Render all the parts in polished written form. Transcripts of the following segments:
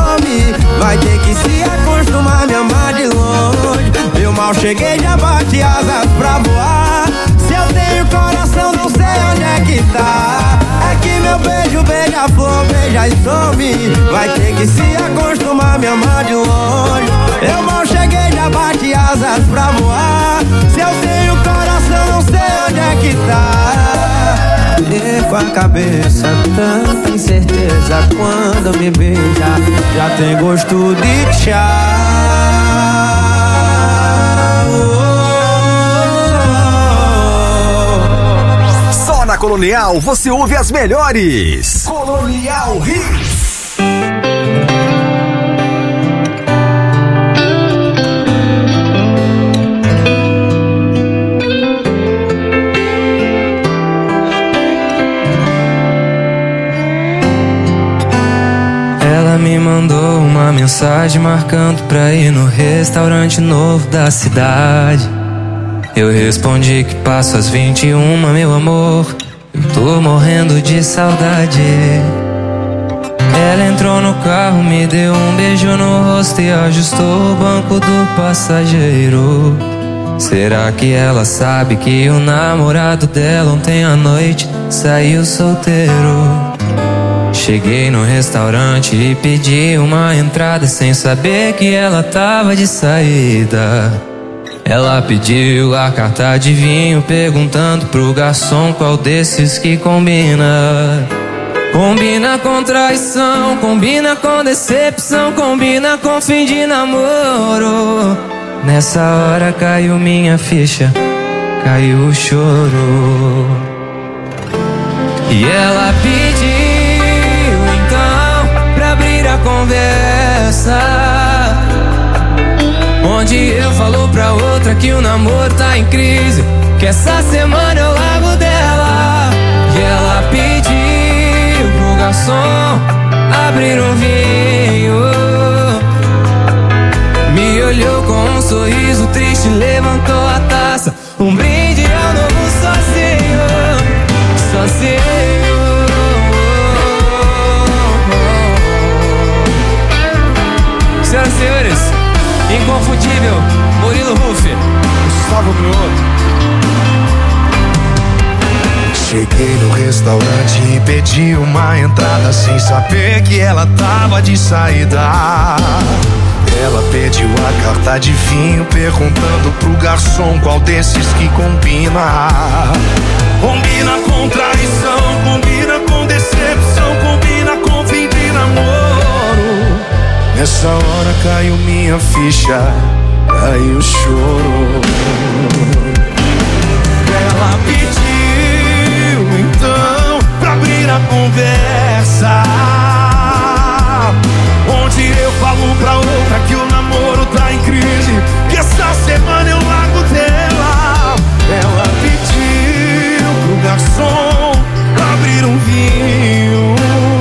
some. Vai ter que se acostumar a me amar de longe. Eu mal cheguei, já bate asas pra voar. Se eu tenho coração, não sei onde é que tá. É que meu beijo beija-flor, beija e some. Vai ter que se acostumar a me amar de longe. Eu mal cheguei, já bate asas pra voar. Se eu tenho coração, não sei onde é que tá. Perco a cabeça, tanta incerteza. Quando me beija, já tem gosto de chá. Só na Colonial você ouve as melhores. Colonial Hits. Ela me mandou uma mensagem marcando pra ir no restaurante novo da cidade. Eu respondi que passo às 21, meu amor. Eu tô morrendo de saudade. Ela entrou no carro, me deu um beijo no rosto e ajustou o banco do passageiro. Será que ela sabe que o namorado dela ontem à noite saiu solteiro? Cheguei no restaurante e pedi uma entrada sem saber que ela tava de saída. Ela pediu a carta de vinho, perguntando pro garçom qual desses que combina. Combina com traição, combina com decepção, combina com fim de namoro. Nessa hora caiu minha ficha, caiu o choro. E ela pediu então pra abrir a conversa, onde eu falo pra outra que o namoro tá em crise, que essa semana eu largo dela. E ela pediu pro garçom abrir um vinho, me olhou com um sorriso triste, levantou a taça. Um brinde ao novo sozinho, sozinho. Senhoras e senhores, inconfundível Murilo Huff, Gustavo Mioto. Cheguei no restaurante e pedi uma entrada sem saber que ela tava de saída. Ela pediu a carta de vinho, perguntando pro garçom qual desses que combina. Combina com traição, combina com decepção, combina com fim de namoro. Nessa hora caiu minha ficha, caiu o choro. Ela pediu então pra abrir a conversa, onde eu falo pra outra que o namoro tá em crise, que essa semana eu largo dela. Ela pediu pro garçom abrir um vinho,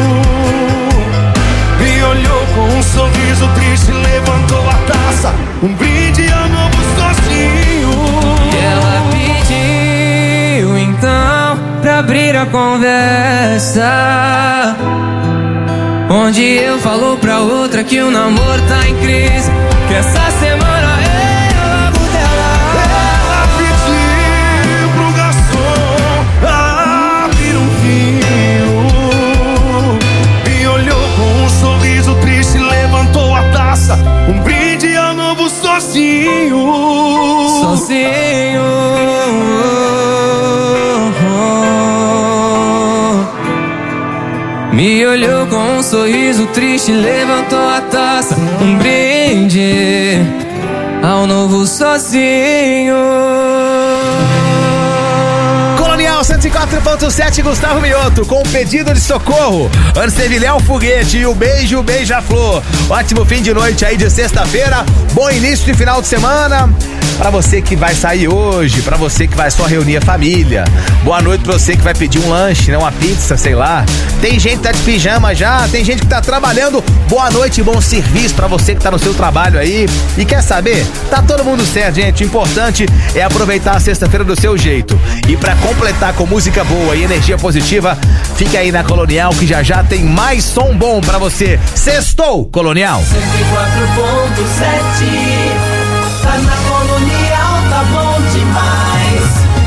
me olhou com um sorriso triste, levantou a taça. Um brinde ao novo sozinho. E ela pediu então pra abrir a conversa, onde eu falo pra outra que o namoro tá em crise, que essa semana eu largo dela. Ela pediu pro garçom abrir um vinho, me olhou com um sorriso triste, levantou a taça. Um brinde ao novo sozinho. Sozinho. Me olhou com um sorriso triste, levantou a taça. Um brinde ao novo sozinho. Colonial 104.7, Gustavo Mioto, com um pedido de socorro. Antes teve Léo Foguete e o Beijo Beija-Flor. Ótimo fim de noite aí de sexta-feira. Bom início de final de semana. Pra você que vai sair hoje, pra você que vai só reunir a família. Boa noite pra você que vai pedir um lanche, né? Uma pizza, sei lá. Tem gente que tá de pijama já, tem gente que tá trabalhando. Boa noite e bom serviço pra você que tá no seu trabalho aí. E quer saber? Tá todo mundo certo, gente. O importante é aproveitar a sexta-feira do seu jeito. E pra completar acordar com música boa e energia positiva, fica aí na Colonial que já já tem mais som bom pra você. Sextou, Colonial. 104.7, tá na Colonial, tá bom demais.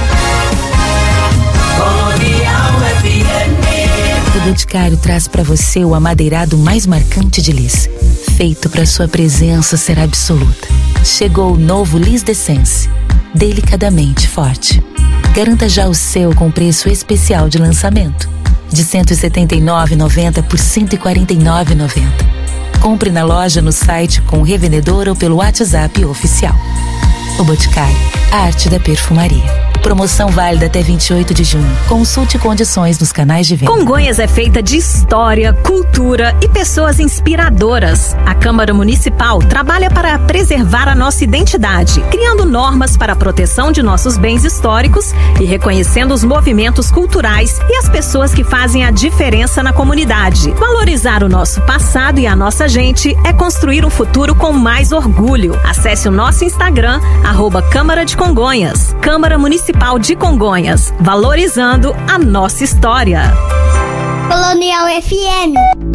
Colonial FM. O Boticário traz pra você o amadeirado mais marcante de Lis, feito pra sua presença ser absoluta. Chegou o novo Lis D'Essence, delicadamente forte. Garanta já o seu com preço especial de lançamento, de R$ 179,90 por R$ 149,90. Compre na loja, no site, com o revendedor ou pelo WhatsApp oficial. O Boticário, a arte da perfumaria. Promoção válida até 28 de junho. Consulte condições nos canais de venda. Congonhas é feita de história, cultura e pessoas inspiradoras. A Câmara Municipal trabalha para preservar a nossa identidade, criando normas para a proteção de nossos bens históricos e reconhecendo os movimentos culturais e as pessoas que fazem a diferença na comunidade. Valorizar o nosso passado e a nossa gente é construir um futuro com mais orgulho. Acesse o nosso Instagram, @Câmara de Congonhas. Câmara Municipal de Congonhas, valorizando a nossa história. Colonial FM.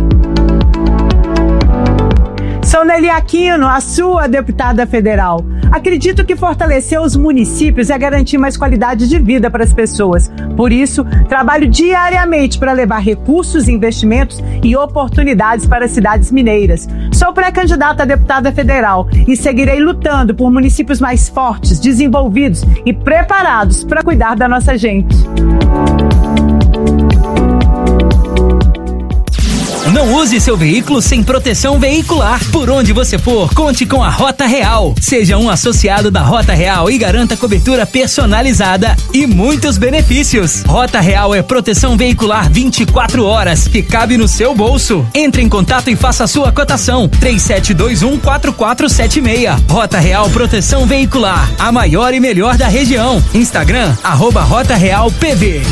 Sou Nelly Aquino, a sua deputada federal. Acredito que fortalecer os municípios é garantir mais qualidade de vida para as pessoas. Por isso, trabalho diariamente para levar recursos, investimentos e oportunidades para as cidades mineiras. Sou pré-candidata a deputada federal e seguirei lutando por municípios mais fortes, desenvolvidos e preparados para cuidar da nossa gente. Não use seu veículo sem proteção veicular. Por onde você for, conte com a Rota Real. Seja um associado da Rota Real e garanta cobertura personalizada e muitos benefícios. Rota Real é proteção veicular 24 horas que cabe no seu bolso. Entre em contato e faça a sua cotação. 3721-4476. Rota Real Proteção Veicular, a maior e melhor da região. Instagram, @Rota Real PV.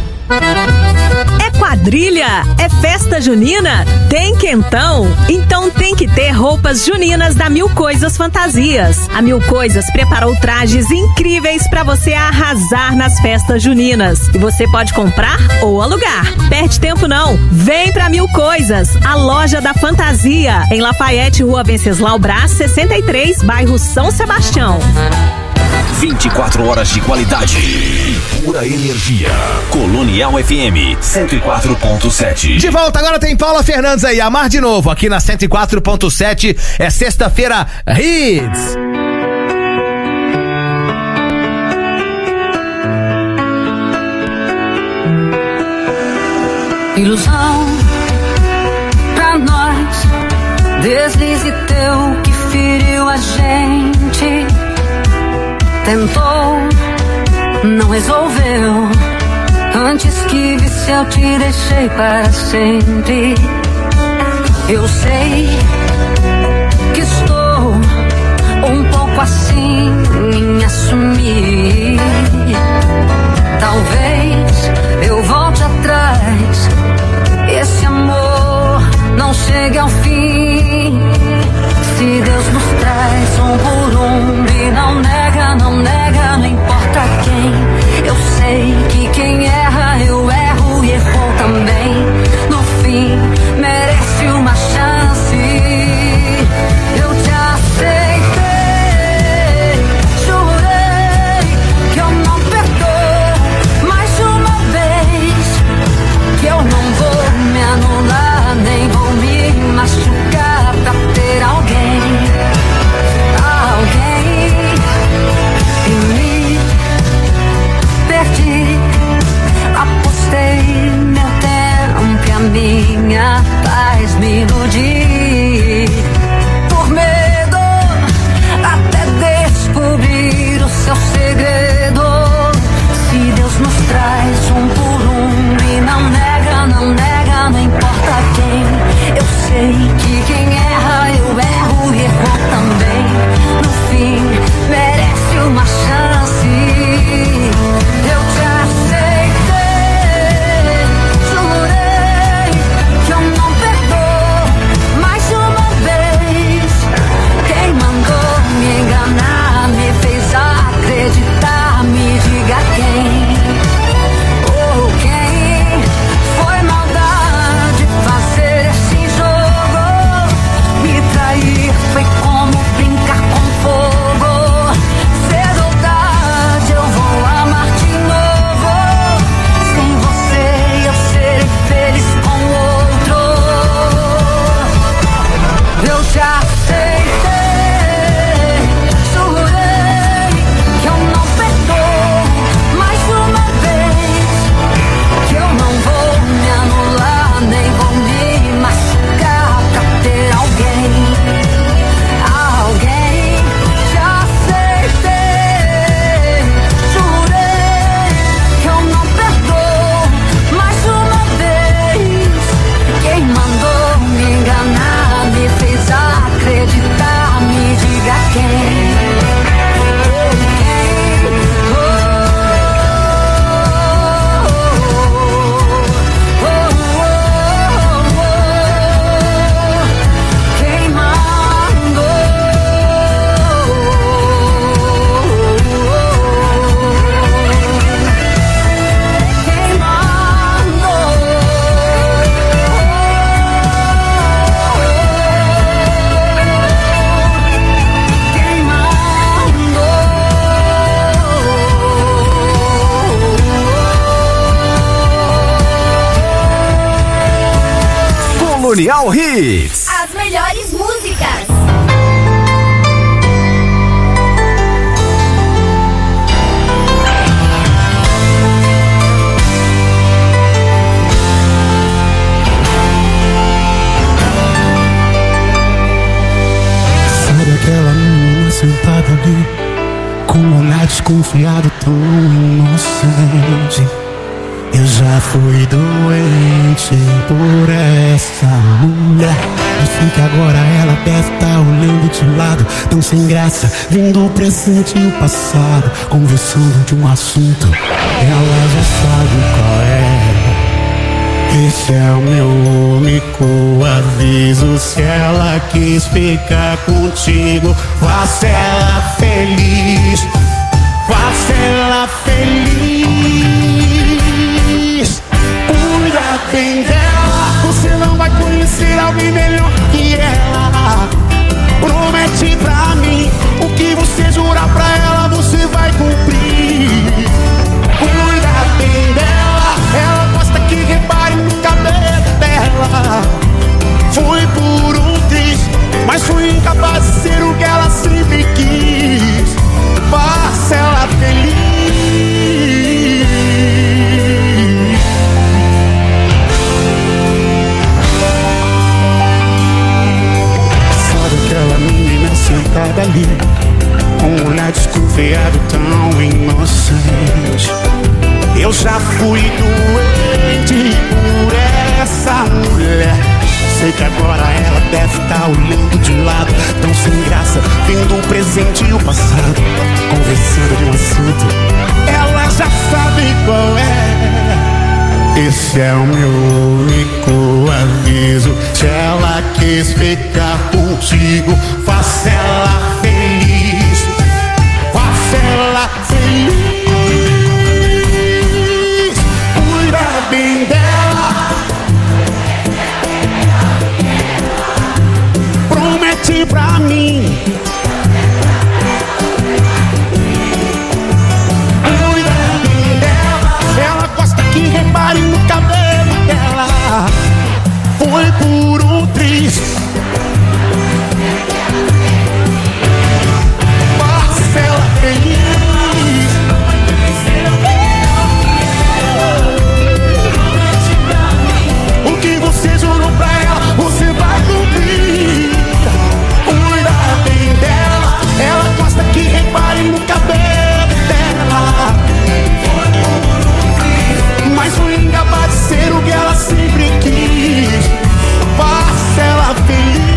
É quadrilha? É festa junina? Tem quentão? Então tem que ter roupas juninas da Mil Coisas Fantasias. A Mil Coisas preparou trajes incríveis para você arrasar nas festas juninas. E você pode comprar ou alugar. Perde tempo não. Vem pra Mil Coisas, a loja da fantasia, em Lafayette, Rua Venceslau Brás, 63, bairro São Sebastião. 24 horas de qualidade e pura energia. Colonial FM 104.7. De volta, agora tem Paula Fernandes aí, Amar de Novo, aqui na 104.7. É sexta-feira, Hits. Ilusão pra nós, deslize teu que feriu a gente. Tentou, não resolveu. Antes que visse eu te deixei para sempre. Eu sei que estou um pouco assim em assumir. Talvez eu volte atrás, esse amor não chegue ao fim. Se Deus nos traz um por um e não nega, não importa quem. Eu sei que quem erra, eu erro e errou também. No fim, merece uma chance. Eu te aceitei, jurei que eu não perdoo mais uma vez. Que eu não vou me anular, nem vou me machucar. Já aceitei, jurei que eu não perdoo mais uma vez, que eu não vou me anular, nem vou me machucar pra ter alguém. Já aceitei, jurei que eu não perdoo mais uma vez. Quem mandou me enganar, me fez acreditar, me diga quem. Colonial Hits. As melhores músicas. Sabe aquela menina sentada ali, com um olhar desconfiado tão inocente? Eu já fui doente por essa mulher. Eu sei que agora ela deve estar olhando de lado, tão sem graça, vendo o presente e o passado, conversando de um assunto. Ela já sabe qual é. Esse é o meu único aviso. Se ela quis ficar contigo, faça ela feliz. Faça ela feliz. Cuida bem dela, você não vai conhecer alguém melhor que ela. Promete pra mim, o que você jurar pra ela, você vai cumprir. Cuida bem dela, ela gosta que repare no cabelo dela. Fui por um triz, mas fui incapaz de ser o que ela sempre quis. Faça ela feliz. Aquela menina sentada ali, com um olhar desconfiado tão inocente. Eu já fui doente por essa mulher. Sei que agora ela deve estar olhando de lado, tão sem graça, vendo o presente e o passado, conversando de um assunto. Ela já sabe qual é. Esse é o meu único aviso. Se ela quis ficar contigo, faça ela feliz. Faça ela feliz. Cuida bem dela. Promete pra mim. Repare no cabelo dela. Foi por um triz. Faça ela feliz. O que você jurou pra ela, você vai cumprir. Cuida bem dela, ela gosta que repare no cabelo dela. Mas fui incapaz de ser o que ela sempre quis. Faça ela feliz.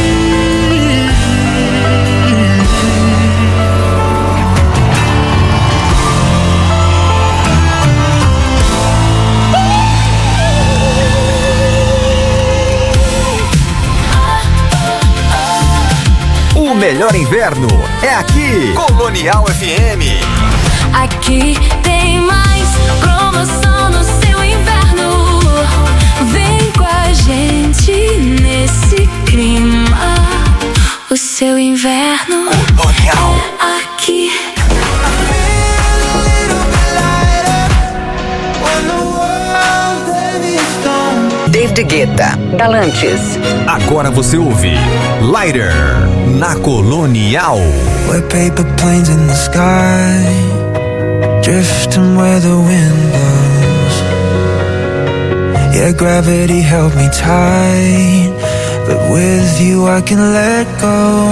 O melhor inverno é aqui, Colonial FM. Aqui tem mais promoção no seu inverno. Vem com a gente nesse clima. O seu inverno Colonial é aqui. Dave David Guetta, Galantes. Agora você ouve Lighter na Colonial. We're paper planes in the sky, drifting where the wind blows. Yeah, gravity held me tight, but with you I can let go.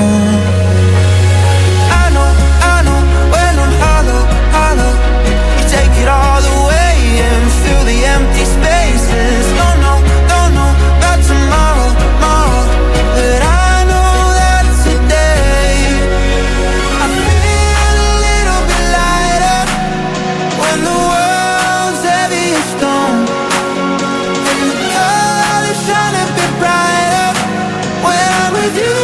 I know, when I'm hollow, you take it all away and fill the empty spaces. Don't know about tomorrow, but I know that today I feel a little bit lighter when the world's heavy as stone, and the colors shine a bit brighter when I'm with you.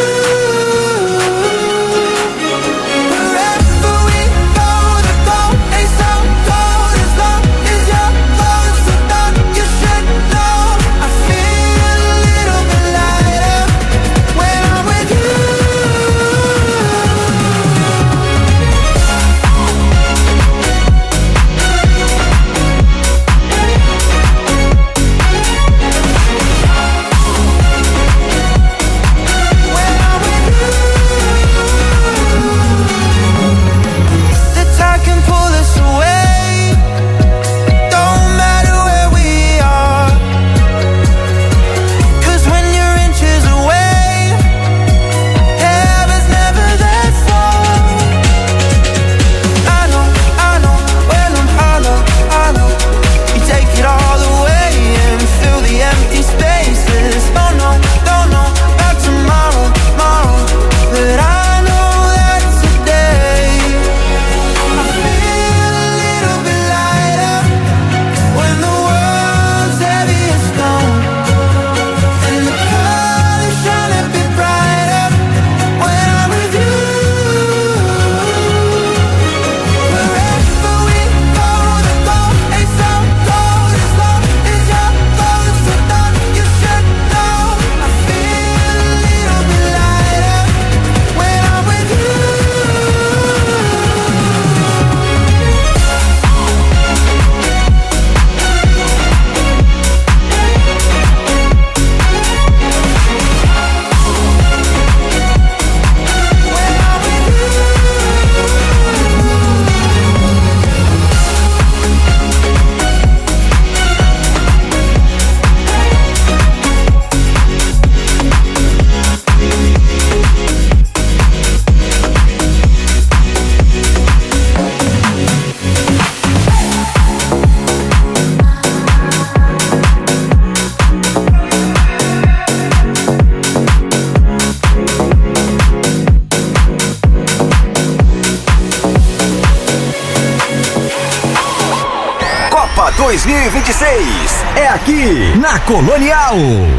Copa 2026 é aqui na Colonial.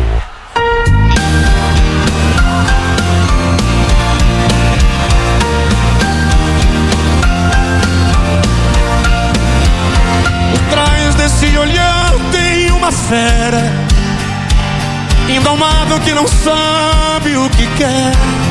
Por trás desse olhar tem uma fera indomável que não sabe o que quer.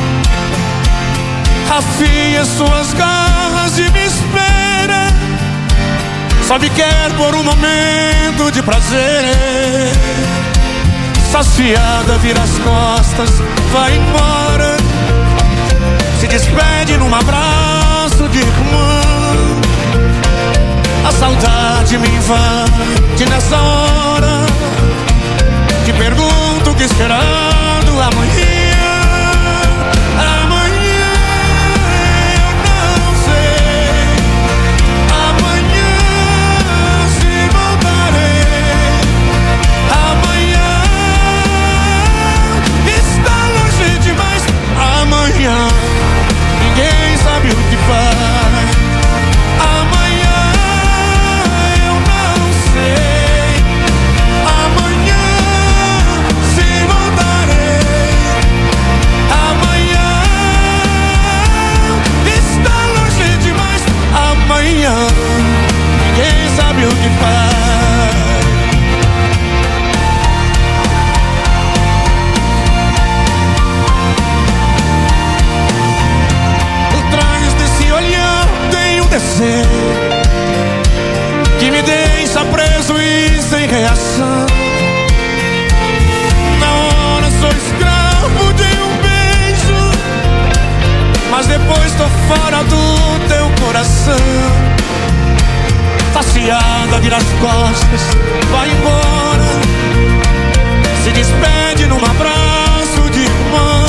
Afia suas garras e me espera. Só me quer por um momento de prazer. Saciada, vira as costas, vai embora. Se despede num abraço de irmã. A saudade me invade nessa hora. Te pergunto o que esperando amanhã. Ninguém sabe o que faz. Amanhã eu não sei. Amanhã se voltarei. vira as costas, vai embora, se despede num abraço de irmã.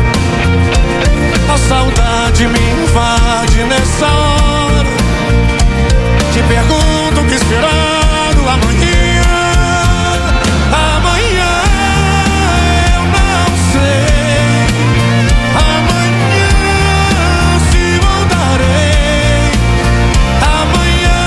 A saudade me invade nessa hora. Te pergunto o que esperar do amanhã. Amanhã eu não sei. Amanhã se voltarei. Amanhã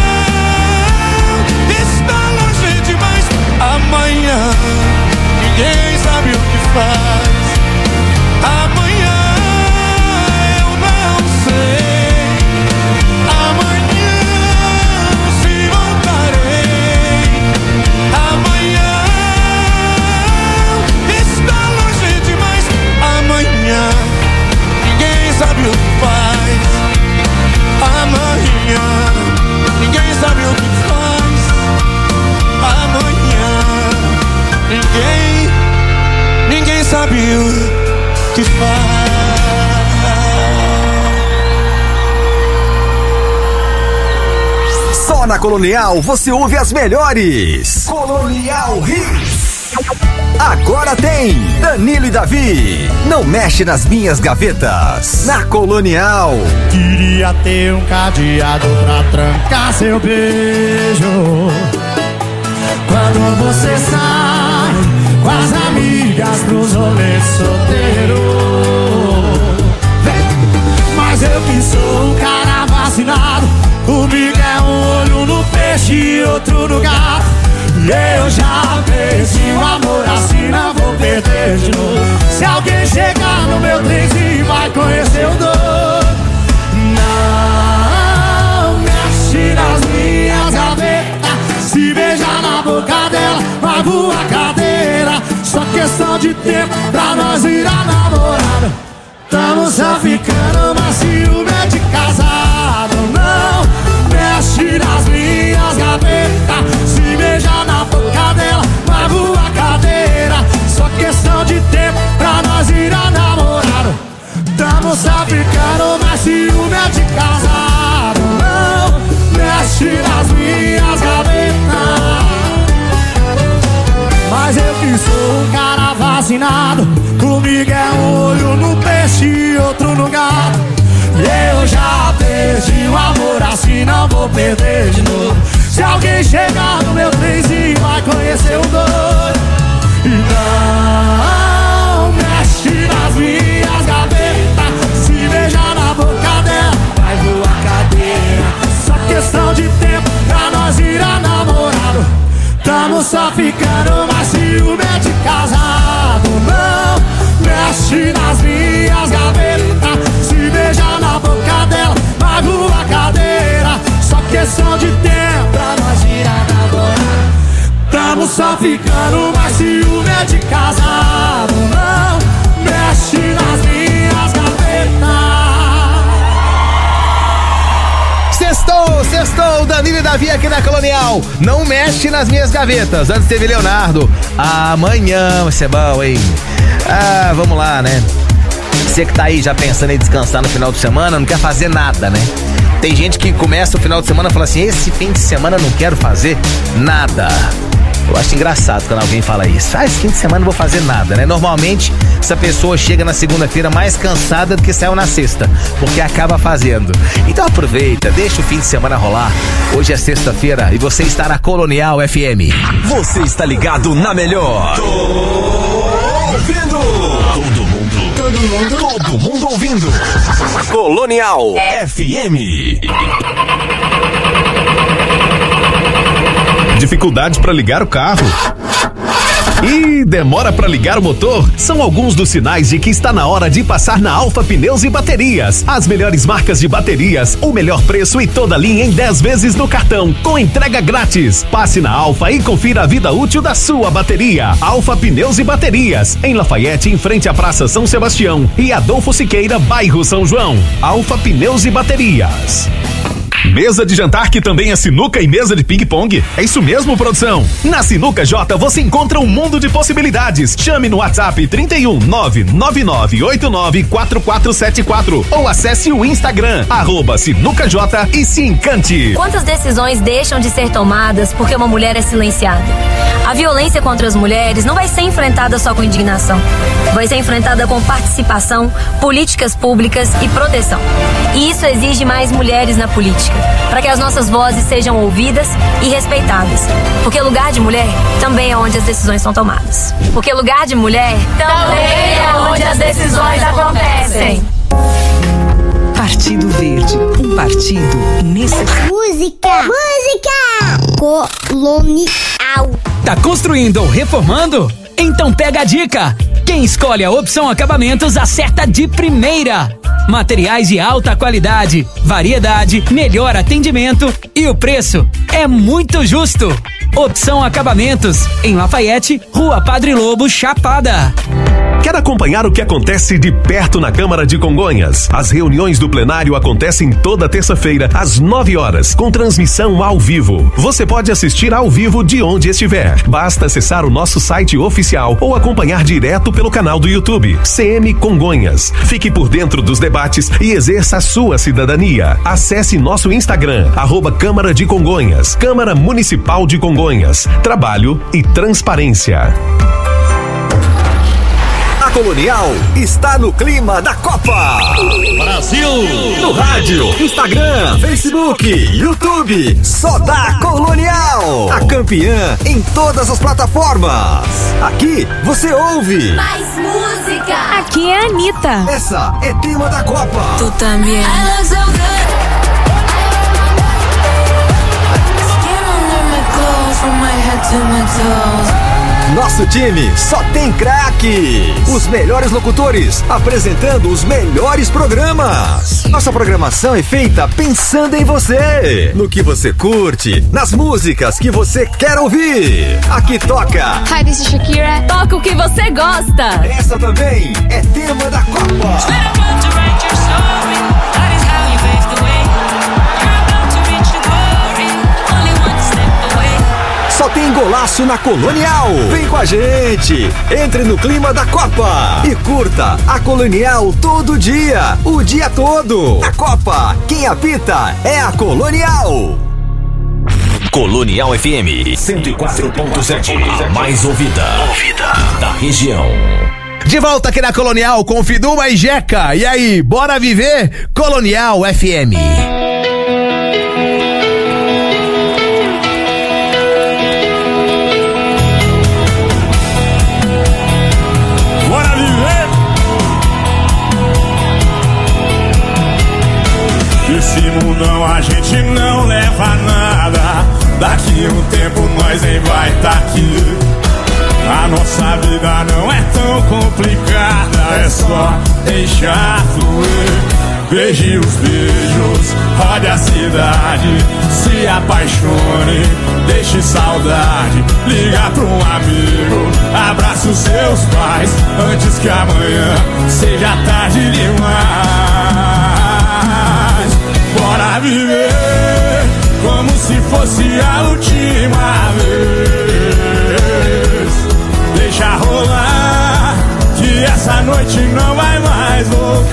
está longe demais. Amanhã ninguém sabe o que faz. Amanhã eu não sei. Amanhã se voltarei. Amanhã está longe demais. Amanhã ninguém sabe o que faz. Amanhã ninguém sabe o que faz. Amanhã ninguém sabe o que faz. Só na Colonial você ouve as melhores. Colonial Hits. Agora tem Danilo e Davi. Não mexe nas minhas gavetas. Na Colonial. Queria ter um cadeado pra trancar seu beijo. Quando você sai com as amigas pros rolês solteiro. Mas eu que sou um cara vacinado, comigo é um olho no peixe e outro no gato. E eu já perdi o amor, assim não vou perder de novo. Se alguém chegar no meu trenzinho vai conhecer o doido. Não mexe nas minhas gavetas, se beijar na boca dela vai voar cadeira. Só questão de tempo pra nós virar namorado. Tamo só ficando, mas ciúme é de casado. Não mexe nas minhas gavetas, se beijar na boca dela vai voar cadeira. Só questão de tempo pra nós virar namorado. Tamo só ficando, mas ciúme é de casado. Não mexe nas minhas gavetas. Mas eu que sou um cara vacinado, comigo é um olho no peixe e outro no gato. E eu já perdi o amor, assim não vou perder de novo. Se alguém chegar no meu trenzinho vai conhecer o doido. E não mexe nas minhas gavetas, se beijar na boca dela vai voar cadeira. Só questão de tempo pra nós virar namorado. Tamo só ficando, mas ciúme é de casado. Não mexe nas minhas gavetas, se beijar na boca dela vai voar cadeira. Só questão de tempo pra nós virar namorado. Tamo só ficando, mas ciúme é de casado. Não mexe nas minhas gavetas. Sextou, Danilo e Davi aqui na Colonial. Não mexe nas minhas gavetas. Antes teve Leonardo. Amanhã vai ser bom, hein? Ah, vamos lá, né? Você que tá aí já pensando em descansar no final de semana, não quer fazer nada, né? Tem gente que começa o final de semana e fala assim: esse fim de semana eu não quero fazer nada. Eu acho engraçado quando alguém fala isso. Esse fim de semana não vou fazer nada, né? Normalmente, essa pessoa chega na segunda-feira mais cansada do que saiu na sexta, porque acaba fazendo. Então aproveita, deixa o fim de semana rolar. Hoje é sexta-feira e você está na Colonial FM. Você está ligado na melhor. Tô ouvindo. Todo mundo ouvindo. Colonial FM. Dificuldade para ligar o carro? E demora para ligar o motor? São alguns dos sinais de que está na hora de passar na Alfa Pneus e Baterias. As melhores marcas de baterias, o melhor preço e toda a linha em 10 vezes no cartão, com entrega grátis. Passe na Alfa e confira a vida útil da sua bateria. Alfa Pneus e Baterias, em Lafayette, em frente à Praça São Sebastião, e Adolfo Siqueira, bairro São João. Alfa Pneus e Baterias. Mesa de jantar que também é sinuca e mesa de ping-pong? É isso mesmo, produção? Na Sinuca J você encontra um mundo de possibilidades. Chame no WhatsApp 31 999894474 ou acesse o Instagram @SinucaJ e se encante. Quantas decisões deixam de ser tomadas porque uma mulher é silenciada? A violência contra as mulheres não vai ser enfrentada só com indignação. Vai ser enfrentada com participação, políticas públicas e proteção. E isso exige mais mulheres na política, para que as nossas vozes sejam ouvidas e respeitadas. Porque lugar de mulher também é onde as decisões são tomadas. Porque lugar de mulher também é onde as decisões acontecem. Partido Verde, um partido necessário. Música colonial. Tá construindo ou reformando? Então pega a dica! Quem escolhe a opção acabamentos acerta de primeira. Materiais de alta qualidade, variedade, melhor atendimento e o preço é muito justo. Opção Acabamentos, em Lafayette, Rua Padre Lobo, Chapada. Quer acompanhar o que acontece de perto na Câmara de Congonhas? As reuniões do plenário acontecem toda terça-feira, às 9 horas, com transmissão ao vivo. Você pode assistir ao vivo de onde estiver. Basta acessar o nosso site oficial ou acompanhar direto pelo canal do YouTube, CM Congonhas. Fique por dentro dos debates e exerça a sua cidadania. Acesse nosso Instagram, @Câmara de Congonhas, Câmara Municipal de Congonhas. Trabalho e transparência. A Colonial está no clima da Copa. Brasil! No rádio, Instagram, Facebook, YouTube. Só dá Colonial. A campeã em todas as plataformas. Aqui você ouve Mais música. Aqui é a Anitta. Essa é tema da Copa. Tu também. Nosso time só tem craques. Os melhores locutores apresentando os melhores programas. Nossa programação é feita pensando em você, no que você curte, nas músicas que você quer ouvir. Aqui toca Hi, this is Shakira. Toca o que você gosta. Essa também é tema da Copa. Só tem golaço na Colonial. Vem com a gente. Entre no clima da Copa e curta a Colonial todo dia, o dia todo. A Copa, quem apita é a Colonial. Colonial FM 104.7, a mais ouvida da região. De volta aqui na Colonial com Fiduma e Jeca. E aí, bora viver? Colonial FM. Esse mundão a gente não leva nada. Daqui um tempo nós nem vai tá aqui. A nossa vida não é tão complicada, é só deixar fluir. Beije os beijos, rode a cidade, se apaixone, deixe saudade. Liga pra um amigo, abraça os seus pais, antes que amanhã seja tarde demais. Bora viver como se fosse a última vez. Deixa rolar, que essa noite não vai mais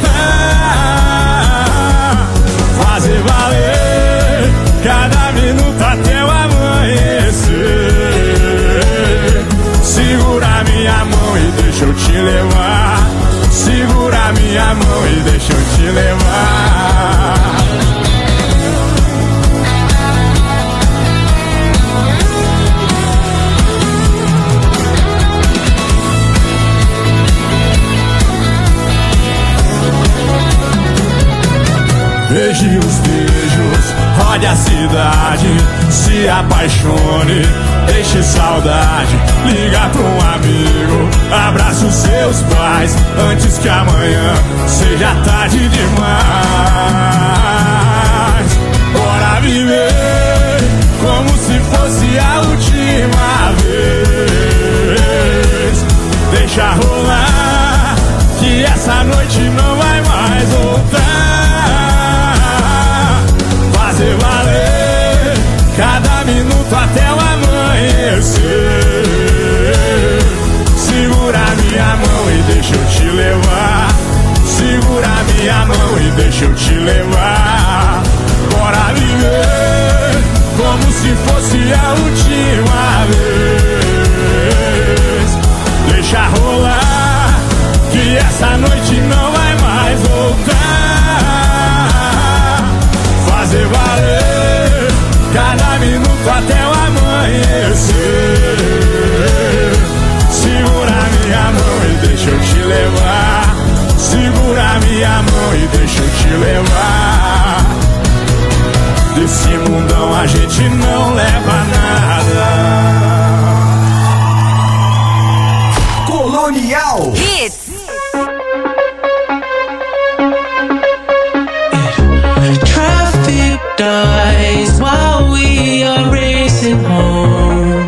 voltar. Fazer valer cada minuto até o amanhecer. Segura minha mão e deixa eu te levar. Segura minha mão e deixa eu te levar. Beije os beijos, rode a cidade, se apaixone, deixe saudade. Liga pra um amigo, abraça os seus pais, antes que amanhã seja tarde demais. Bora viver como se fosse a última vez. Deixa rolar, que essa noite não vai mais voltar. Fazer minuto até o amanhecer. Segura minha mão e deixa eu te levar. Segura minha mão e deixa eu te levar. Bora viver como se fosse a última vez. Deixa rolar, que essa noite não vai mais voltar. Fazer valer cada minuto até o amanhecer. Segura minha mão e deixa eu te levar. Segura minha mão e deixa eu te levar. Desse mundão a gente não leva nada. Colonial Hits. Traffic dies while we are racing home.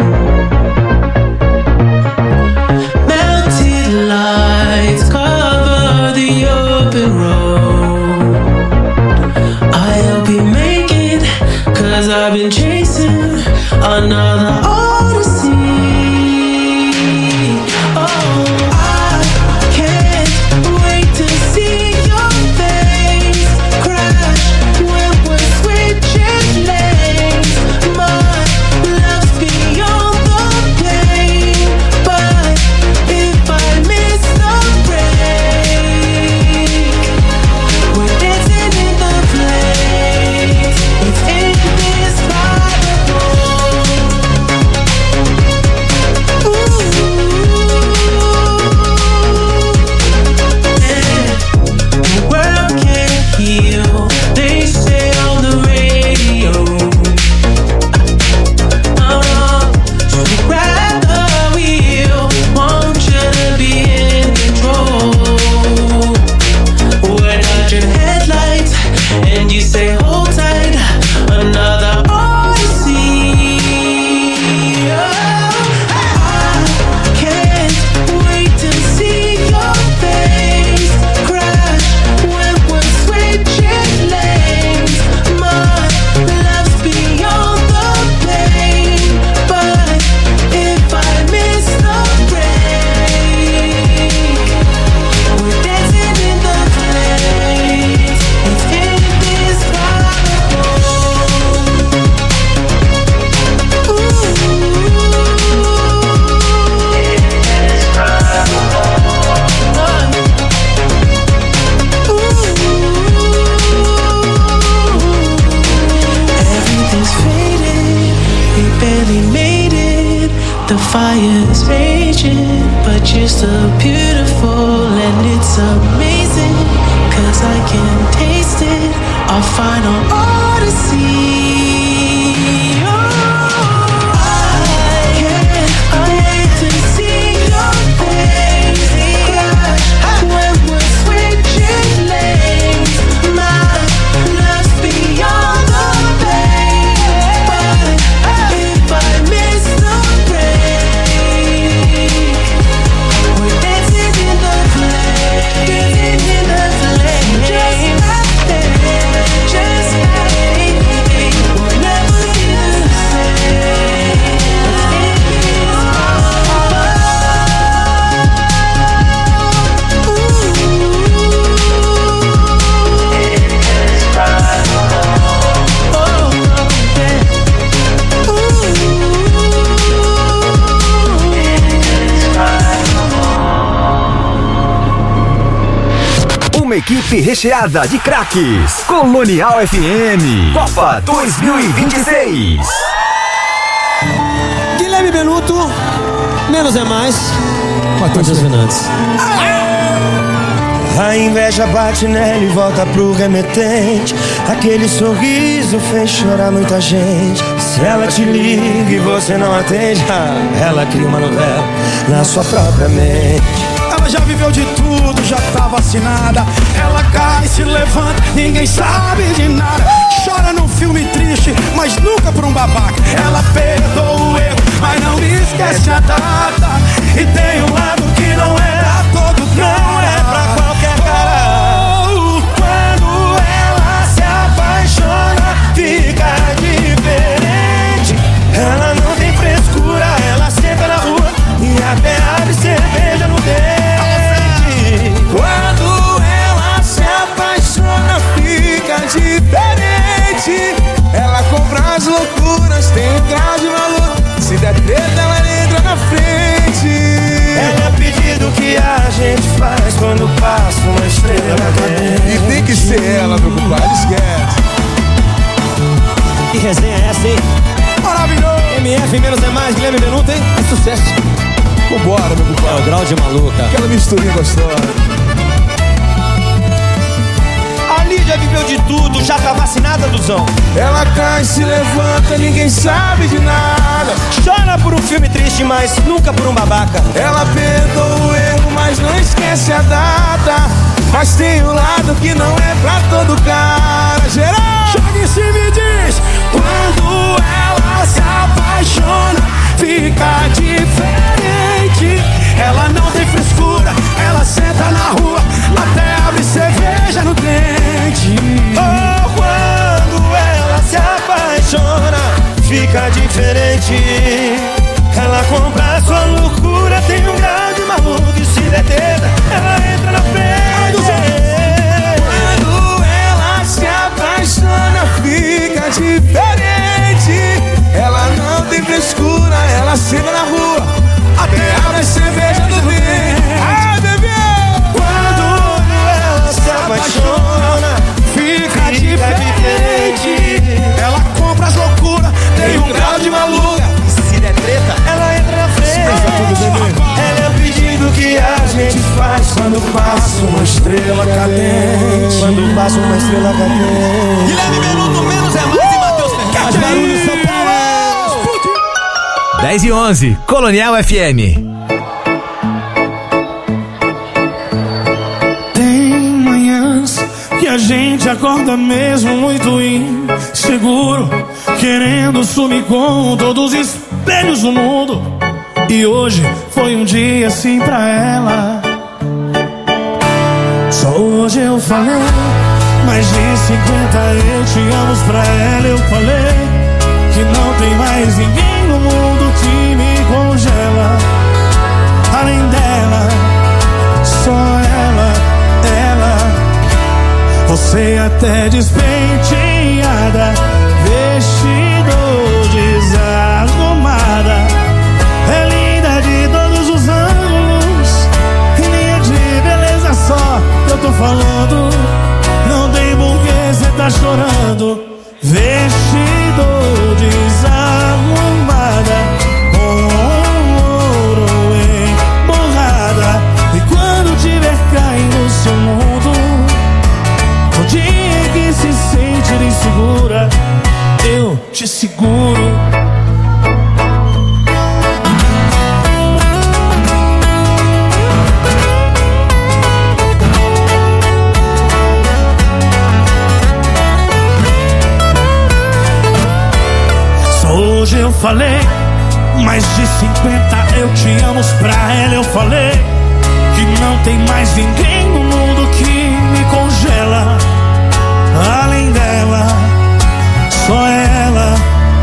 Melted lights cover the open road. I'll be making, 'cause I've been chasing another odyssey. Oh, I can't wait to see your face crash when we're switching lanes. My love's beyond the pain, but if I miss the break, we're dancing in the place. It's indescribable. The world can't heal, they say on the radio. So grab the wheel, want you to be in control. We're dodging headlights, and you say hold tight, another odyssey. Oh, I can't wait to see your face crash when we're switching lanes. My love's beyond the pain, but if I miss the break, we're dancing in the place. It's indescribable. Everything's faded, we barely made it. The fire's raging, but you're still beautiful and it's amazing. 'Cause I can taste it, our final odyssey. Oh, I can't wait to see your face crash when we're switching lanes. My love's beyond the pain, but if I miss the break, we're dancing in the flame, dancing in the flame. Just like that, just like we'll never be the same. Uma equipe recheada de craques. Colonial FM. Copa 2026. Guilherme Benuto, menos é mais. Matheus Fernandes. A inveja bate nela e volta pro remetente. Aquele sorriso fez chorar muita gente. Se ela te liga e você não atende, ela cria uma novela na sua própria mente. Ela já viveu de tudo, já tá vacinada. Ela cai, se levanta, ninguém sabe de nada. Chora num filme triste, mas nunca por um babaca. Ela perdoa o erro, mas não esquece a data. E tem um lado que não é pra todo, não é pra qualquer cara. Quando ela se apaixona, fica diferente. que ser ela, meu compadre, esquece. Que resenha é essa, hein? Maravilhoso! MF menos é mais, Guilherme Benuta, hein? É sucesso. Vambora, meu compadre. É o grau de maluca. Aquela misturinha gostosa. A Lídia viveu de tudo, já tá vacinada, Duzão. Ela cai, se levanta, ninguém sabe de nada. Chora por um filme triste, mas nunca por um babaca. Ela perdoa o erro, mas não esquece a data. Mas tem um lado que não é pra todo cara. Geral! Joga e se me diz. Quando ela se apaixona, fica diferente. Ela não tem frescura, ela senta na rua, até abre cerveja no dente. Oh, quando ela se apaixona, fica diferente. Ela compra a sua loucura, tem um grau de maluco e se detenta, ela entra na frente. Quando ela se apaixona, fica diferente. Ela não tem frescura, ela senta na rua, até abre cerveja do dente. Ai, bebê! Quando ela se apaixona, fica diferente. Ela compra as loucuras, tem um grau de maluca. Se der treta, ela entra na frente. Ela é o pedido que a gente faz quando passa uma estrela cadente. Quando passa uma estrela cadente. Guilherme Benuto, menos é mais, e Matheus Ferraz. Barulho, São Paulo! 10h11, Colonial FM. Tem manhãs que a gente acorda mesmo muito inseguro, querendo sumir com todos os espelhos do mundo. E hoje foi um dia assim pra ela. Só hoje eu falei, mais de 50 eu te amo pra ela. Eu falei que não tem mais ninguém no mundo que me congela. Além dela, só ela. Você até despenteada, vestido desarrumada, é linda de todos os ângulos, linha de beleza só eu tô falando. Não tem porquê cê tá chorando. Vestido desarrumada, com ouro emborrada. E quando tiver caindo seu mundo, no dia que se sentir insegura, eu te seguro. Hoje eu falei, mais de 50 eu te amo pra ela. Eu falei que não tem mais ninguém no mundo que me congela. Além dela, só ela.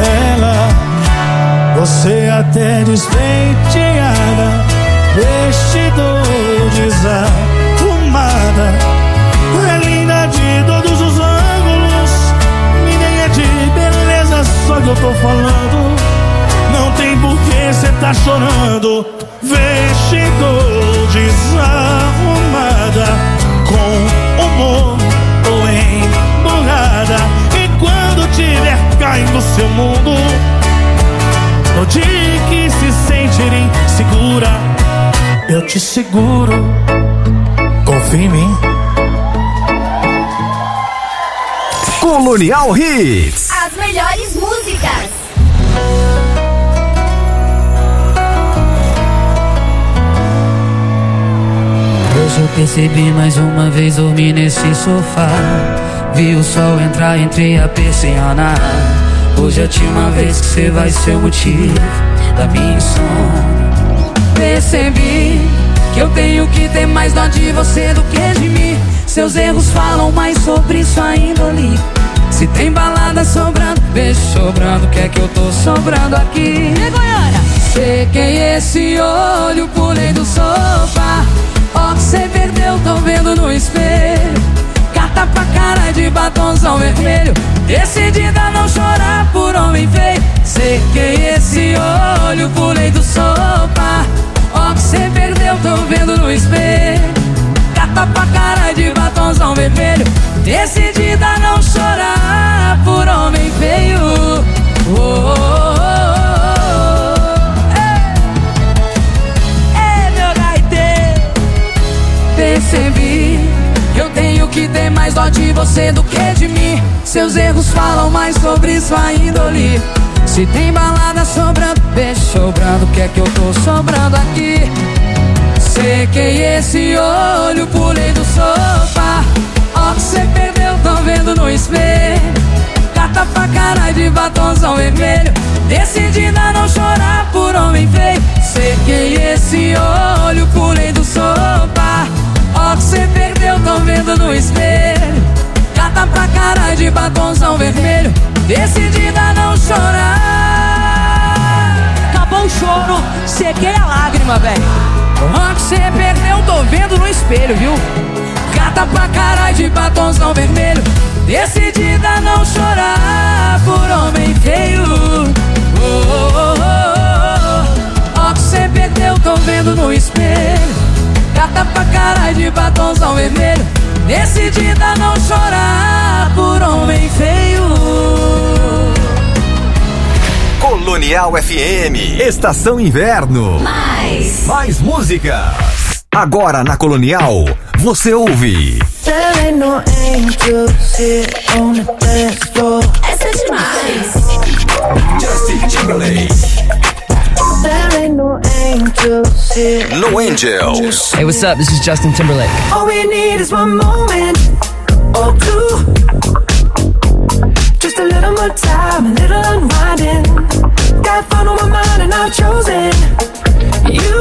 Você até despenteada, vestido desarrumada, é linda de todos os ângulos, menina de beleza só que eu tô falando. Não tem porquê cê tá chorando. Vestido desarrumada, com humor ou emburrada. E quando tiver caindo seu mundo, no dia que se sentir insegura, eu te seguro. Confia em mim. Colonial Hits. As melhores músicas. Hoje eu percebi mais uma vez dormir nesse sofá. Vi o sol entrar entre a persiana. Hoje é a última vez que cê vai ser o motivo da minha insônia. Percebi que eu tenho que ter mais dó de você do que de mim. Seus erros falam mais sobre sua índole. Se tem balada sobrando, beijo sobrando, quer que eu tô sobrando aqui? E Goiânia? Sequei esse olho, pulei do sofá. Ó que cê perdeu, tô vendo no espelho. Carta pra cara de batonzão vermelho, decidida a não chorar por homem feio. Sequei esse olho, pulei do sofá. Ó que cê perdeu, tô vendo no espelho. Carta pra cara de batonzão vermelho, que tem mais dó de você do que de mim. Seus erros falam mais sobre sua índole. Se tem balada sobrando, beijo sobrando, o que é que eu tô sobrando aqui? Sequei esse olho, pulei do sofá. Ó que cê perdeu, tô vendo no espelho. Gata pra caralho de batonzão vermelho. Decidida a não chorar por homem feio. Sequei esse olho, pulei do sofá. Ó que cê perdeu, tô vendo no espelho. Gata pra caralho de batonzão vermelho. Decidida a não chorar. Acabou o choro, sequei a lágrima, velho. Ó que cê perdeu, tô vendo no espelho, viu? Gata pra caralho de batonzão vermelho. Decidida a não chorar por homem feio. Ó que cê perdeu, tô vendo no espelho. Gata pra caralho de batonzão vermelho. Decidida a não chorar por homem feio. Colonial FM, Estação Inverno. Mais músicas. Agora na Colonial, você ouve. There ain't no angels here on the dance floor. Essa é demais. Justin Timberlake. There ain't no angels here. No Angels. Hey, what's up? This is Justin Timberlake. All we need is one moment or two. Just a little more time, a little unwinding. Got fun on my mind and I've chosen you.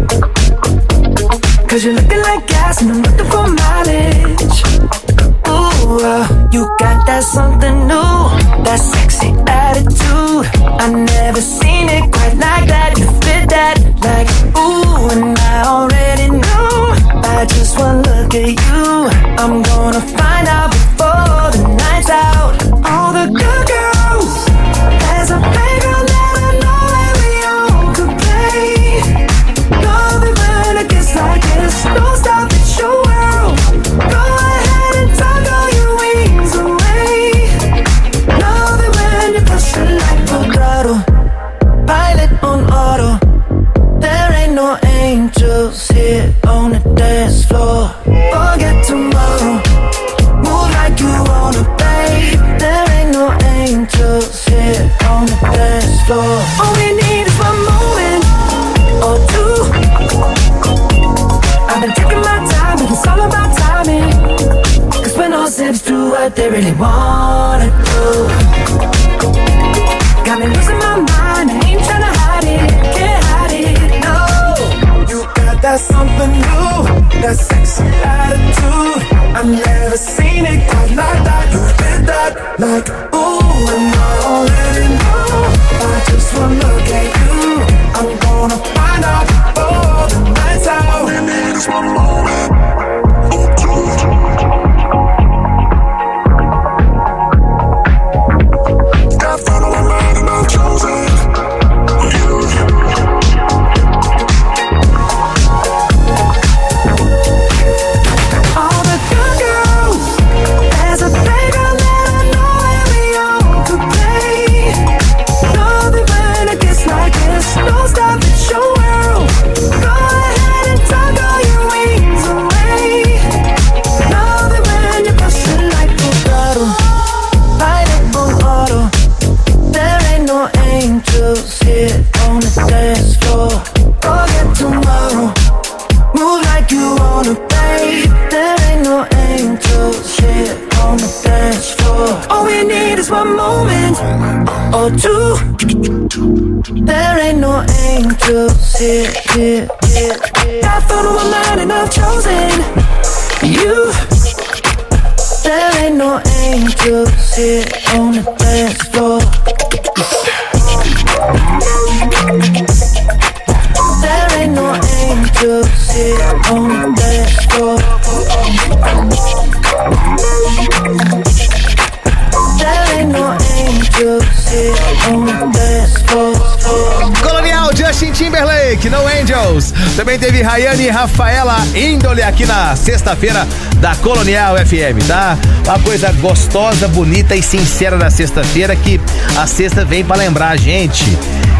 Cause you're looking like gas and I'm looking for mileage. Ooh, you got that something new, that sexy attitude. I never seen it quite like that. You fit that like ooh, and I already knew by just one look at you. I'm gonna find out before the night's out. All the good girls, there's a playground that I know where we all could play. Love it when it gets like this. Don't stop, it's your world. Go ahead and toggle your wings away. Love it when you push it like a throttle. Pilot on auto. There ain't no angels here on the dance floor. Forget tomorrow. Move like you wanna, babe. There ain't no angels here on the dance floor. All we need is one moment or two. I've been taking my time, but it's all about timing. Cause when all zips do what they really wanna do. Got me losing my mind, I ain't tryna hide it, can't hide it, no. You got that something new, that sexy attitude. I've never seen it quite like that. You did that like ooh, and I already know. I just wanna look at you. I'm gonna find out before the night's out. All we need is one moment. Got fun on my mind and I've chosen you. All the good girls, there's a playground that I know where we all could play. Love it when it gets like this. Don't stop, it's your world. Go ahead and toggle your wings away. Love it when you push it like a throttle. Pilot on auto. There ain't no angels here on the dance floor. Forget tomorrow. Move like you wanna, babe. There ain't no angels here on the dance floor. All we need is one moment or two. There ain't no angels here, here, here, here. Got fun on my mind and I've chosen you. There ain't no angels here on the dance floor. There ain't no angels here on the dance floor. There ain't no angels here on the dance floor. Colonial, Justin Timberlake, No Angels. Também teve Rayane e Rafaela Índole aqui na sexta-feira da Colonial FM, tá? Uma coisa gostosa, bonita e sincera na sexta-feira, que a sexta vem pra lembrar a gente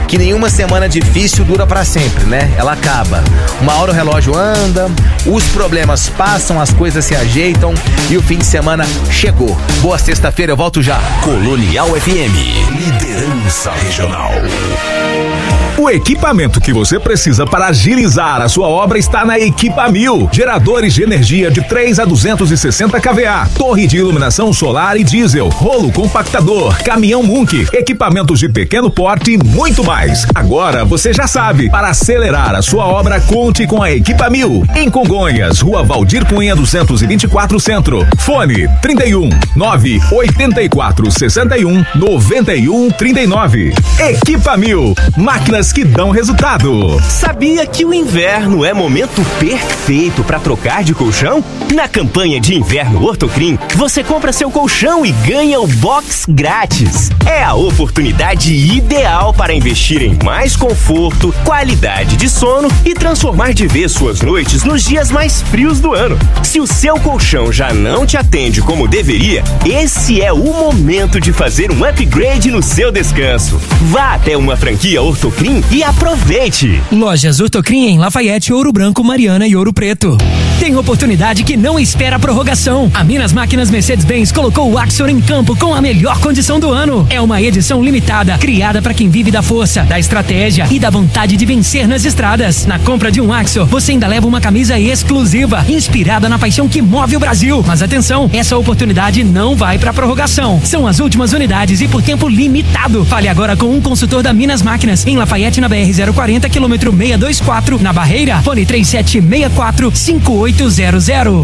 que nenhuma semana difícil dura pra sempre, né? Ela acaba. Uma hora o relógio anda, os problemas passam, as coisas se ajeitam e o fim de semana chegou. Boa sexta-feira, eu volto já. Colonial FM, liderança regional. O equipamento que você precisa para agilizar a sua obra está na Equipa 1000. Geradores de energia de 3 a 260 kVA, torre de iluminação solar e diesel, rolo compactador, caminhão Munk, equipamentos de pequeno porte e muito mais. Agora você já sabe, para acelerar a sua obra, conte com a Equipa 1000. Em Congonhas, Rua Valdir Cunha 224 Centro. Fone 31 984 61 91 39. Equipa 1000. Máquinas que dão resultado. Sabia que o inverno é momento perfeito para trocar de colchão? Na campanha de inverno Ortocrim, você compra seu colchão e ganha o box grátis. É a oportunidade ideal para investir em mais conforto, qualidade de sono e transformar de vez suas noites nos dias mais frios do ano. Se o seu colchão já não te atende como deveria, esse é o momento de fazer um upgrade no seu descanso. Vá até uma franquia Ortocrim e aproveite! Lojas Ortocrim em Lafayette, Ouro Branco, Mariana e Ouro Preto. Tem oportunidade que não espera a prorrogação. A Minas Máquinas Mercedes-Benz colocou o Axor em campo com a melhor condição do ano. É uma edição limitada, criada para quem vive da força, da estratégia e da vontade de vencer nas estradas. Na compra de um Axor, você ainda leva uma camisa exclusiva, inspirada na paixão que move o Brasil. Mas atenção, essa oportunidade não vai para prorrogação. São as últimas unidades e por tempo limitado. Fale agora com um consultor da Minas Máquinas em Lafayette, na BR-040, quilômetro 624, na Barreira. Fone 3764-5800.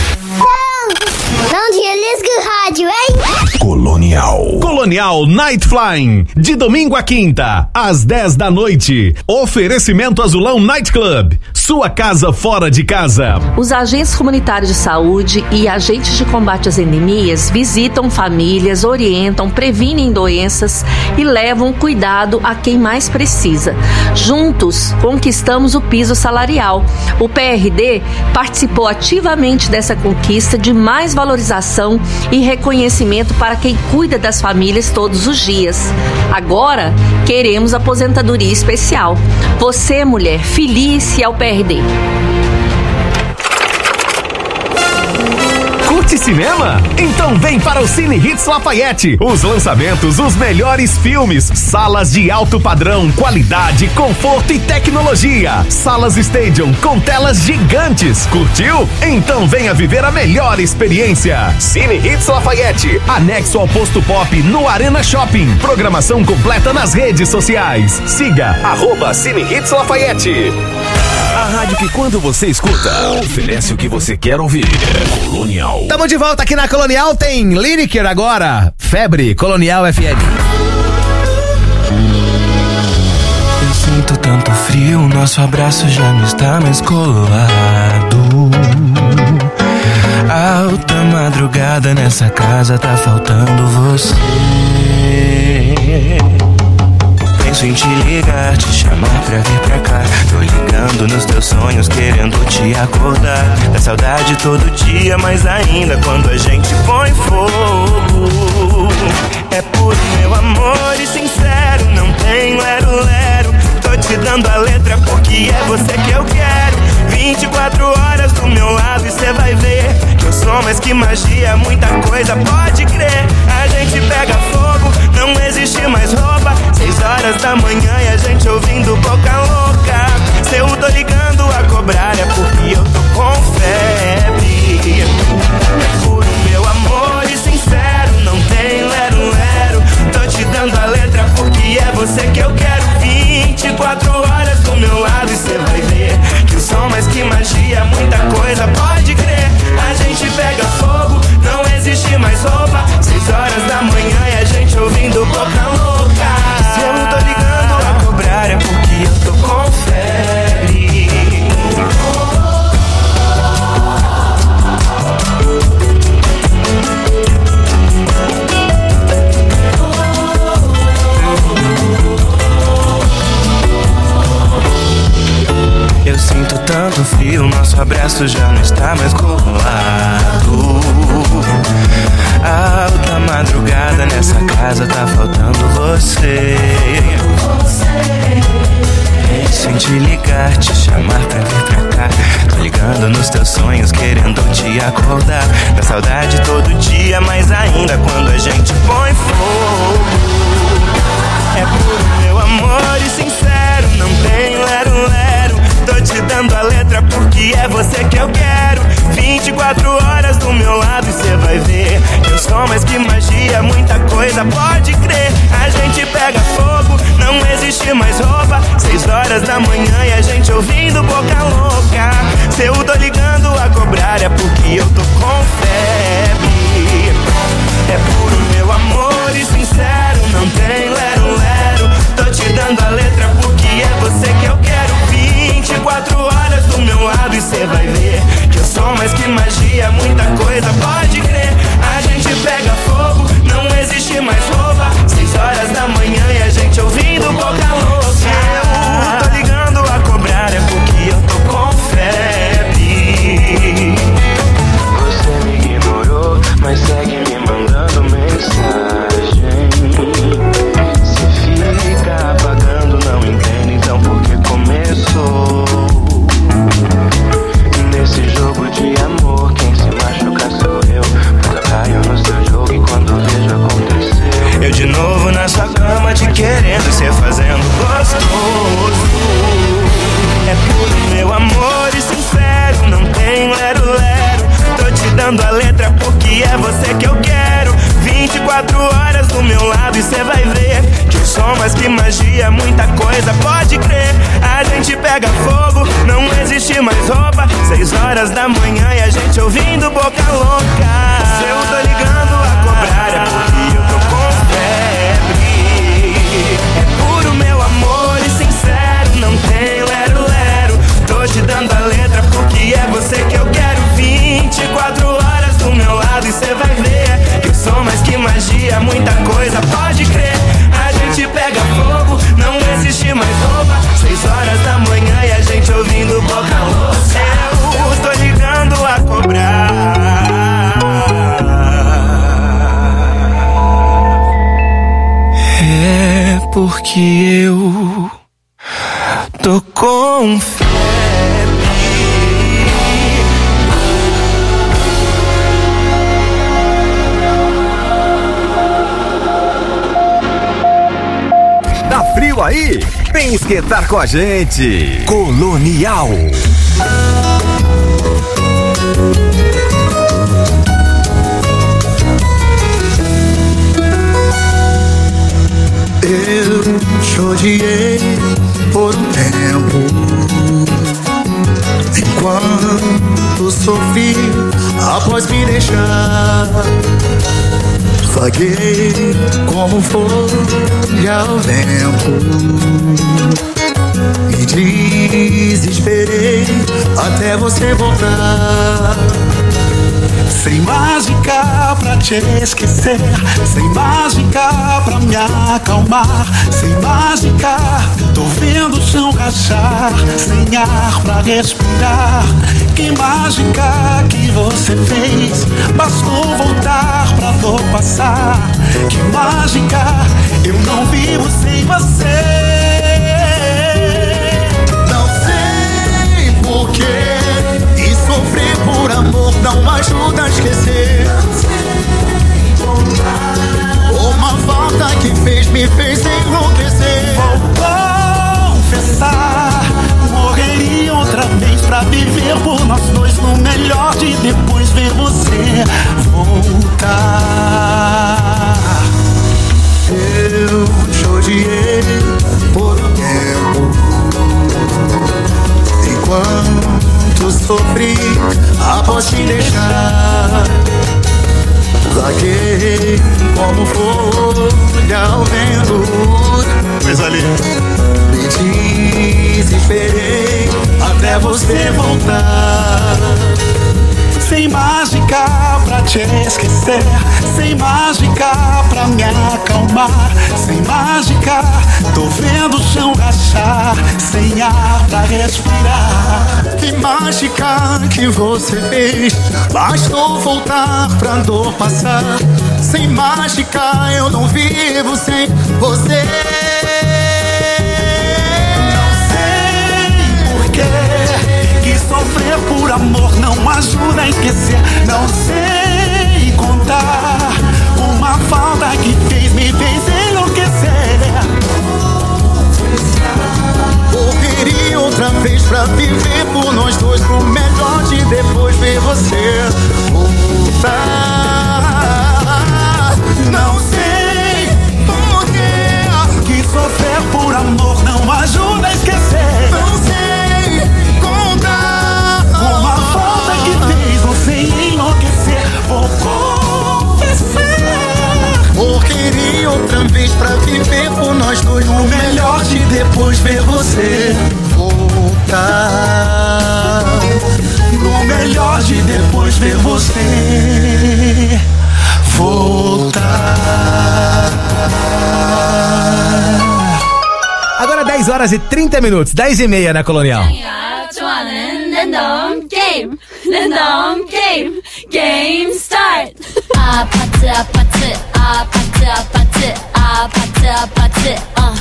Não desliga o rádio, hein? Colonial Night Flying, de domingo a quinta, às 10 da noite. Oferecimento Azulão Night Club, sua casa fora de casa. Os agentes comunitários de saúde e agentes de combate às endemias visitam famílias, orientam, previnem doenças e levam cuidado a quem mais precisa. Juntos, conquistamos o piso salarial. O PRD participou ativamente dessa conquista de mais valorização e reconhecimento para quem cuida das famílias todos os dias. Agora, queremos aposentadoria especial. Você, mulher, filie-se ao PRD. Curte cinema? Então vem para o Cine Hits Lafayette. Os lançamentos, os melhores filmes, salas de alto padrão, qualidade, conforto e tecnologia. Salas Stadium com telas gigantes. Curtiu? Então venha viver a melhor experiência. Cine Hits Lafayette, anexo ao Posto Pop no Arena Shopping. Programação completa nas redes sociais. Siga @Cine Hits Lafayette. A rádio que quando você escuta, oferece o que você quer ouvir. Colonial. Tamo de volta aqui na Colonial, tem Lineker agora. Febre, Colonial FM. Eu sinto tanto frio, nosso abraço já não está mais colado. Alta madrugada nessa casa, tá faltando você. Penso em te ligar, te chamar pra vir pra cá. Tô ligando nos teus sonhos, querendo te acordar. Da saudade todo dia, mas ainda quando a gente põe fogo. É puro meu amor e sincero, não tem lero-lero. Tô te dando a letra porque é você que eu quero. 24 horas do meu lado e cê vai ver que eu sou mais que magia, muita coisa, pode crer. A gente pega fogo, não existe mais roupa. 6 horas da manhã e a gente ouvindo Boca Louca. Se eu tô ligando a cobrar é porque eu tô com febre. É puro meu amor e sincero, não tem lero-lero. Tô te dando a letra porque é você que eu quero. 24 horas do meu lado e cê vai ver que o som mais que magia, muita coisa, pode crer. A gente pega fogo, não existe mais roupa. 6 horas da manhã e a gente ouvindo Boca Louca. Se eu tô ligando a cobrar é porque eu tô com febre. Eu sinto tanto frio, nosso abraço já não está mais colado. Alta madrugada nessa casa, tá faltando você. bunda quando a gente põe fogo. É puro meu amor e sincero, não tem lero-lero. Tô te dando a letra porque é você que eu quero. 24 horas do meu lado e cê vai ver. Eu sou mais que magia, muita coisa, pode crer. A gente pega fogo, não existe mais roupa. 6 horas da manhã e a gente ouvindo Boca Louca. Se eu tô ligando a cobrar é porque eu tô com febre. É puro meu amor e sincero, não tem lero-lero. Tô te dando a letra porque é você que eu quero. 24 horas do meu lado e cê vai ver que eu sou mais que magia, muita coisa, pode crer. A gente pega fogo, não existe mais roupa. 6 horas da manhã e a gente ouvindo Boca Louca. Se eu tô ligando a cobrar é porque eu tô com febre. Você me ignorou, mas segue me mandando mensagem. Se fica apagando, não entendo então por que começou. Nesse jogo de amor, quem se machuca sou eu. Porque eu caio no seu jogo e quando vejo acontecer. Eu de novo na sua cama te querendo, cê fazendo gostoso. É puro meu amor e sincero, não tem lero-lero. Tô te dando a letra porque é você que eu quero. 24 horas do meu lado e cê vai ver que eu sou mais que magia, muita coisa, pode crer. A gente pega fogo, não existe mais roupa. 6 horas da manhã e a gente ouvindo Boca Louca. Se eu tô ligando a cobrar é porque eu tô com febre. É puro meu amor e sincero, não tem lero-lero. Tô te dando a letra porque é você que eu quero. 24 horas do meu lado e cê vai ver que eu sou mais que magia, muita coisa, pode crer. A gente pega fogo, não existe mais roupa. 6 horas da manhã e a gente ouvindo Boca Louca. Eu tô ligando a cobrar. É porque eu tô com febre. Tá frio aí? Vem esquentar com a gente. Colonial. Eu te odiei por um tempo, enquanto sofri após me deixar. Vaguei como folha ao vento e desesperei até você voltar. Sem mágica pra te esquecer, sem mágica pra me acalmar, sem mágica tô vendo o chão rachar, sem ar pra respirar. Que mágica que você fez, bastou voltar pra dor passar. Que mágica, eu não vivo sem você. Não sei porquê, e sofrer por amor não ajuda a esquecer. Uma falta que me fez enlouquecer. Vou confessar, morreria outra vez pra viver por nós dois, no melhor de depois ver você voltar. Eu te odiei por um tempo, enquanto sofri após te deixar. Vaguei como folha ao vento, coisa linda. Me desesperei até você voltar. Sem mágica pra te esquecer, sem mágica pra me acalmar, sem mágica tô vendo o chão rachar, sem ar pra respirar. Que mágica que você fez, bastou voltar pra dor passar. Sem mágica eu não vivo sem você. Não sei porquê, que sofrer por amor não ajuda a esquecer. Não sei contar depois ver você voltar. No melhor de depois ver você voltar. Agora 10 horas e 30 minutos, 10h30 na Colonial. 좋아하는 랜덤 게임, 랜덤 게임, 게임 스타트. 아파트 아파트 아파트 아파트 아파트 아파트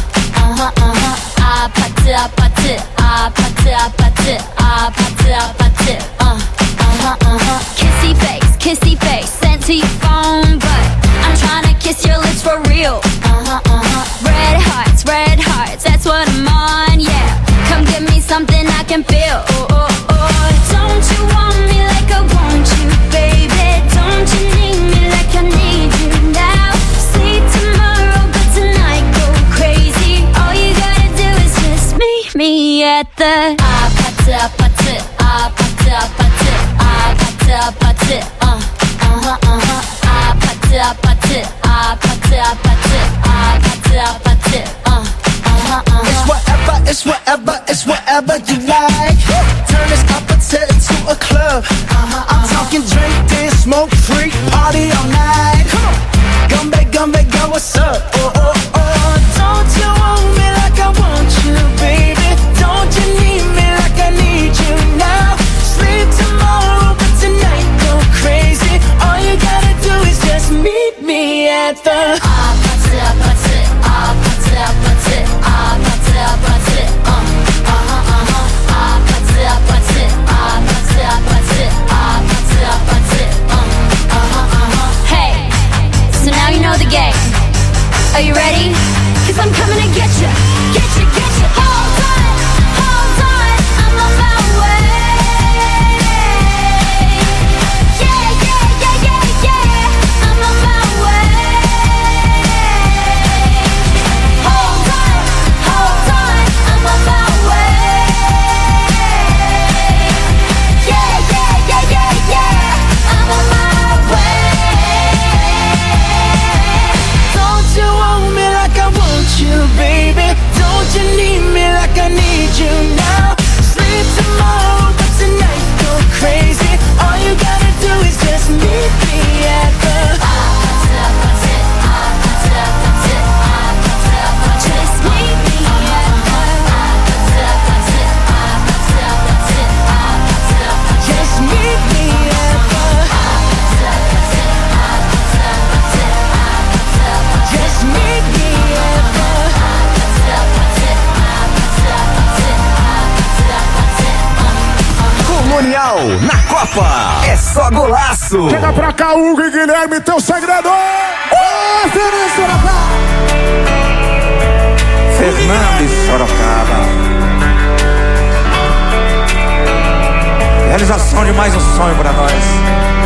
아파트 아파트 아파트 아파트 아파트 아파트 kissy face sent to your phone, but I'm tryna kiss your lips for real. Red hearts, that's what I'm on, yeah. Come give me something I can feel. Don't you want me like I want you, baby? Don't you need me like I need you now? Sleep tomorrow, but tonight go crazy. All you gotta do is just meet me at the 아파트 아파트 아파트 아파트 아파트 아파트 아파트 아파트 아파트 아파트 아파트 It's whatever you like. Turn this opposite into a club. I'm talking drink, dance, smoke, freak, party all night. Gumbe, girl, what's up? Don't you want me like I want you, baby? Don't you need me like I need you now? Sleep tomorrow, but tonight go crazy. All you gotta do is just meet me at the 아파트 아파트 아파트 아파트 아파트 아파트 Hey, so now you know the game. Are you ready? 'Cause I'm coming to get you. Get you. Hold on, I'm on my way. Yeah, I'm on my way. Hold on, I'm on my way. Yeah, I'm on my way. Don't you want me like I want you, baby? Don't you need me like I need you now? Sleep tomorrow, but tonight go crazy. All you gotta do is just meet me at the Just meet me at Just meet me at Just meet me Colonial na Copa. É só golaço. Chega pra cá, Hugo e Guilherme, teu segredo. Fernando e Sorocaba. Realização de mais um sonho pra nós.